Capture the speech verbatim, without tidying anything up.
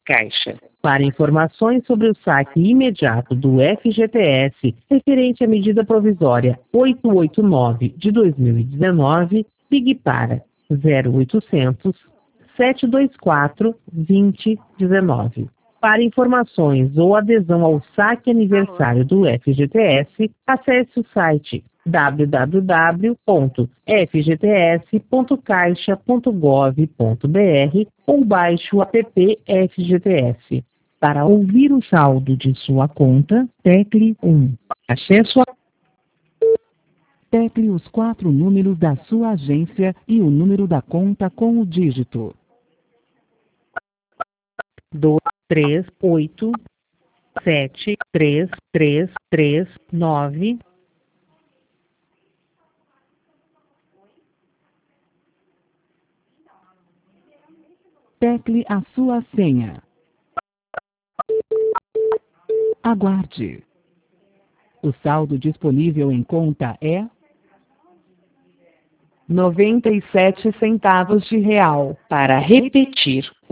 Caixa. Para informações sobre o saque imediato do F G T S referente à medida provisória oitocentos e oitenta e nove de dois mil e dezenove, ligue para zero oitocentos, sete dois quatro, vinte, dezenove. Para informações ou adesão ao saque aniversário do F G T S, acesse o site w w w ponto f g t s ponto caixa ponto gov ponto b r ou baixe o app F G T S. Para ouvir o saldo de sua conta, tecle um. Acesso a... Tecle os quatro números da sua agência e o número da conta com o dígito dois, três, oito, sete, três, três, três, nove. Tecle a sua senha. Aguarde. O saldo disponível em conta é noventa e sete centavos de real. Para repetir